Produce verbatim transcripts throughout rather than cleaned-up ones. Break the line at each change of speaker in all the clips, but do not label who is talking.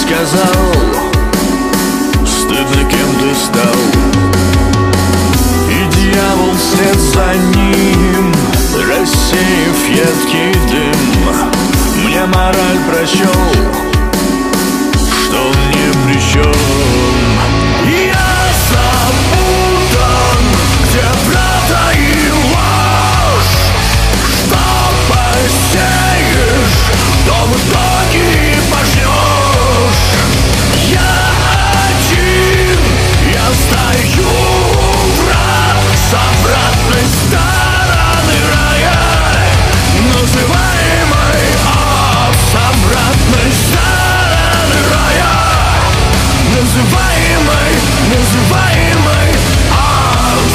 сказал, стыдно, кем ты стал. И дьявол вслед за ним, рассеяв едкий дым, мне мораль прочел, что он не при чем. Я запутан, где правда и ложь. Что посеешь, то в итоге и пожнешь. Я один, я стою враг с обратной стороны рая, называемый ад с обратной стороны рая, называемый, называемый ад.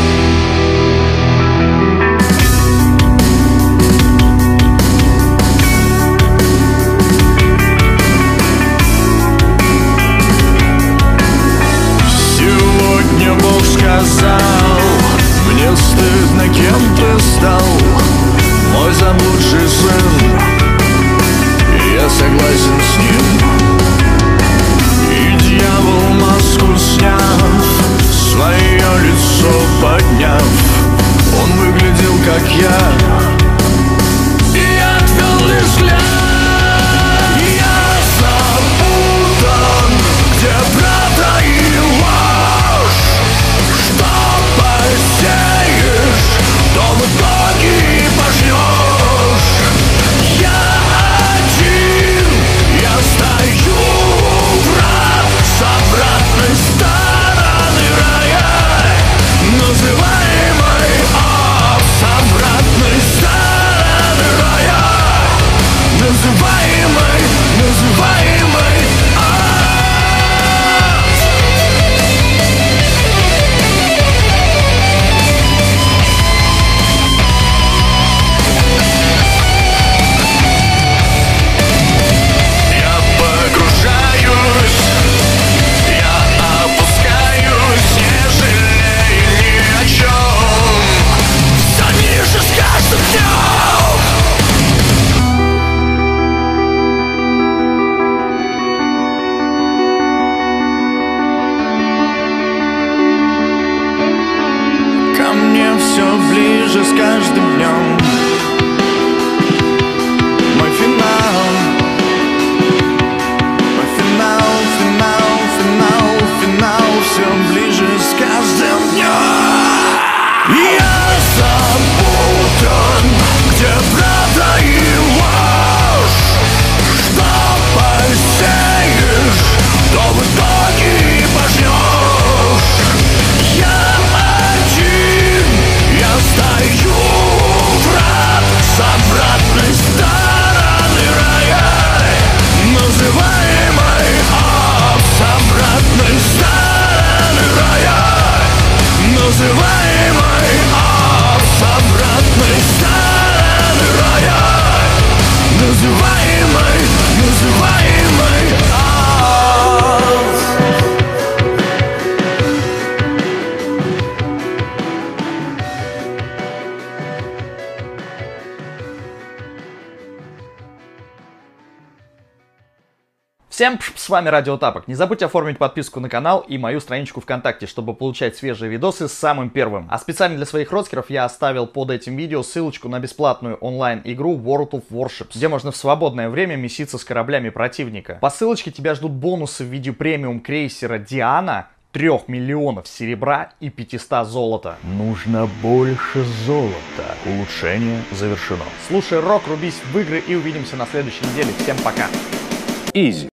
Сегодня Бог сказал, мне стыдно, кем ты стал, мой заблудший сын, я согласен с ним. И дьявол, маску сняв, свое лицо подняв, он выглядел как я, и я отвел лишь взгляд. Я запутан, где правда и ложь. Что посеешь, то в итоге и пожнешь. Я один, я стою враг с обратной стороны рая, называемый ад с обратной стороны рая, называемый, называемый ад. Я погружаюсь, я опускаюсь, не жалея ни о чем, все ниже с каждым днем. Ко мне все ближе с каждым днем. Мой финал, мой финал, финал, финал, финал, все ближе с каждым днем. Я запутан, где правда и ложь. Что посеешь, то в итоге и пожнешь. Я один, я стою враг с обратной стороны рая, называемый ад с обратной стороны рая, называемый ад с обратной стороны рая, называемый, называемый ад.
Всем пш, с вами Радио Тапок. Не забудьте оформить подписку на канал и мою страничку ВКонтакте, чтобы получать свежие видосы самым первым. А специально для своих родскеров я оставил под этим видео ссылочку на бесплатную онлайн-игру World of Warships, где можно в свободное время меситься с кораблями противника. По ссылочке тебя ждут бонусы в виде премиум крейсера Диана, трех миллионов серебра и пятисот золота. Нужно больше золота. Улучшение завершено. Слушай рок, рубись в игры и увидимся на следующей неделе. Всем пока.
Изи.